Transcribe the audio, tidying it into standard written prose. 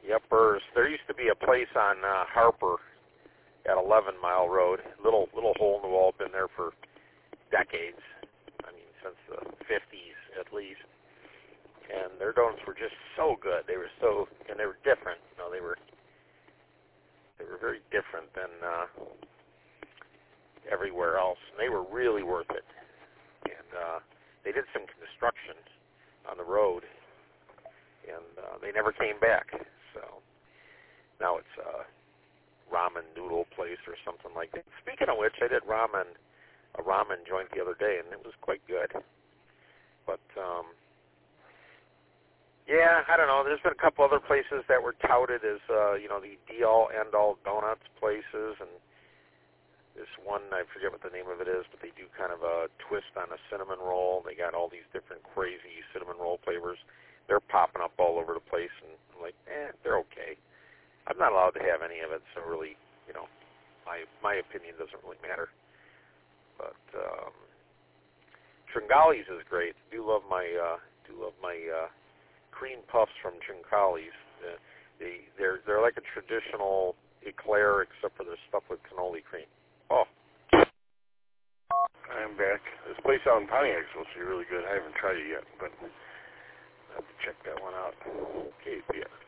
Yuppers. There used to be a place on Harper at 11 Mile Road. Little hole in the wall. Been there for decades. I mean, since the 50s at least. And their donuts were just so good. They were different. You know, they were very different than everywhere else. And they were really worth it. And they did some construction on the road, and they never came back. So now it's a ramen noodle place or something like that. Speaking of which, I did a ramen joint the other day, and it was quite good. But yeah, I don't know. There's been a couple other places that were touted as the be-all, end-all donuts places, and this one, I forget what the name of it is, but they do kind of a twist on a cinnamon roll. They got all these different crazy cinnamon roll flavors. They're popping up all over the place, and I'm like, they're okay. I'm not allowed to have any of it, so really, my opinion doesn't really matter. But Tringali's is great. Do love my cream puffs from Tringali's. They're like a traditional eclair, except for they're stuffed with cannoli cream. Oh. I'm back. This place out in Pontiac is supposed to be really good. I haven't tried it yet, but I'll have to check that one out. KPX.